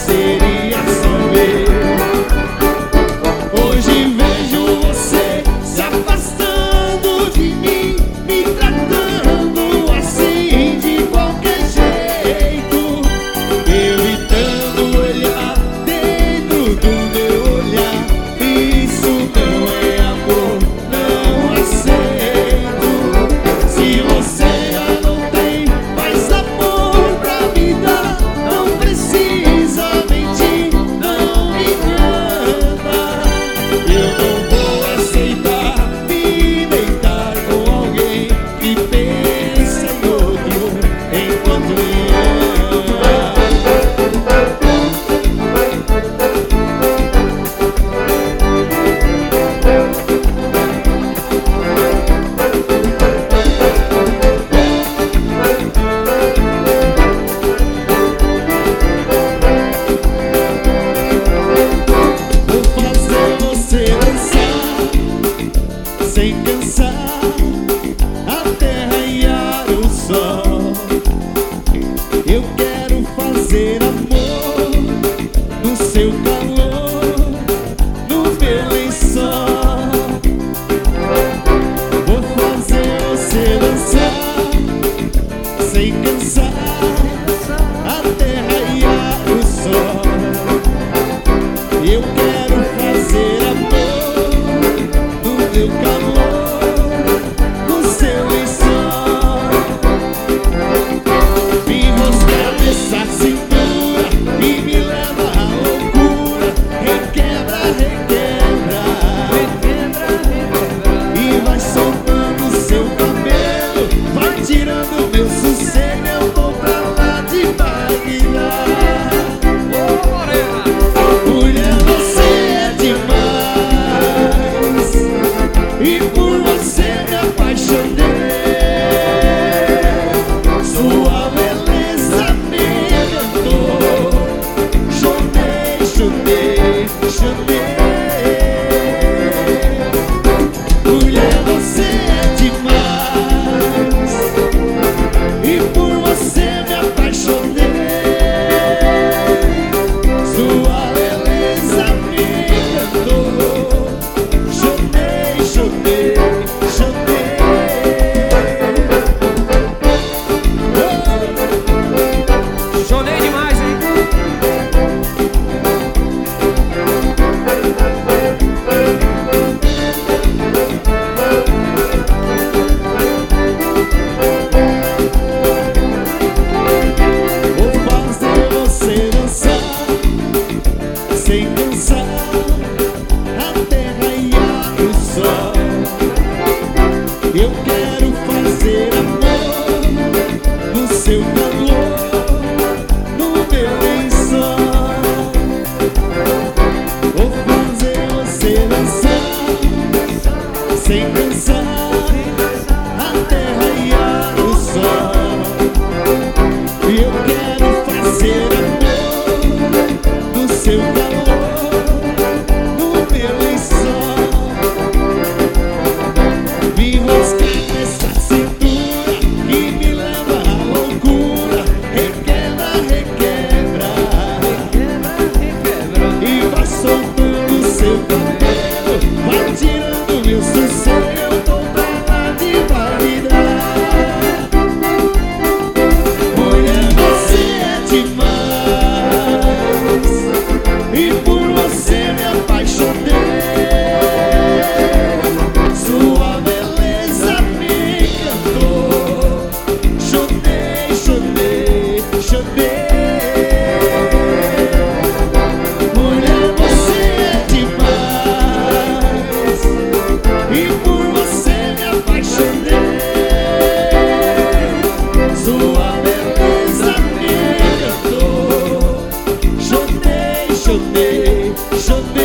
seria só ver. Hoje vejo você se afastando de mim, me tratando assim de qualquer jeito, evitando olhar dentro do meu olhar. Isso não é amor, não aceito. Se você já não tem mais amor pra me dar, não precisa mentir, não me engana. Eu não vou aceitar me deitar com alguém que pensa em outro enquanto me ama. Vou fazer você dançar sem cansar, até raiar o sol. Eu quero fazer amor no seu calor, no meu lençol. Vou fazer você dançar sem cansar, até raiar o sol. Eu quero fazer amor no meu calor, no seu lençol. Me mostrar nessa cintura e me leva à loucura. Requebra, requebra, requebra, requebra. E vai soltando seu cabelo, vai tirando meu sossego. Eu vou pra lá de Bagdá. Mulher, você é demais, e por você me apaixonei. Sua beleza me encantou. Chorei, chorei, chorei. Mulher, você é demais, e por você me apaixonei. Sua beleza me encantou. Chorei, chorei, chorei. Chorei demais, hein? Vou fazer você dançar sem cansar, até raiar o sol. Eu quero fazer amor no seu calor, no meu lençol. Vou fazer você dançar sem cansar, até raiar o sol. E eu quero fazer amor no seu calor, no meu lençol. Me mostrar nessa cintura e me leva à loucura. Requebra, requebra, Requebra, requebra. e vai soltando seu cabelo, vai tirando meu sossego. Eu vou pra lá de Bagdá. Mulher, você é demais, e por você me apaixonei. Sua beleza me encantou. Chorei, chorei, chorei. Mulher, você é demais, e por você me apaixonei. Sua beleza me encantou. Chorei, chorei, chorei.